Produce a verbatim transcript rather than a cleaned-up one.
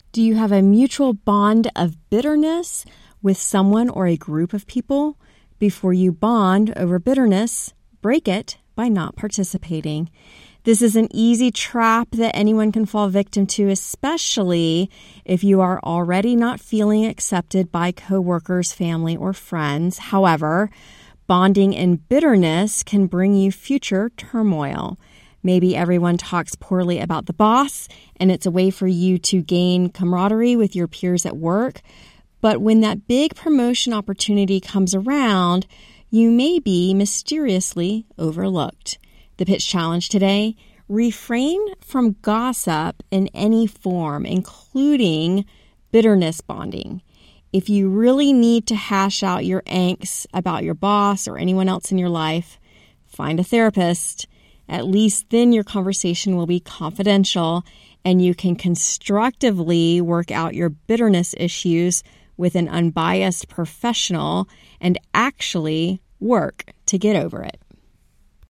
Do you have a mutual bond of bitterness with someone or a group of people? Before you bond over bitterness, break it by not participating. This is an easy trap that anyone can fall victim to, especially if you are already not feeling accepted by coworkers, family, or friends. However, bonding in bitterness can bring you future turmoil. Maybe everyone talks poorly about the boss, and it's a way for you to gain camaraderie with your peers at work. But when that big promotion opportunity comes around, you may be mysteriously overlooked. The pitch challenge today: refrain from gossip in any form, including bitterness bonding. If you really need to hash out your angst about your boss or anyone else in your life, find a therapist. At least then your conversation will be confidential and you can constructively work out your bitterness issues with an unbiased professional and actually work to get over it.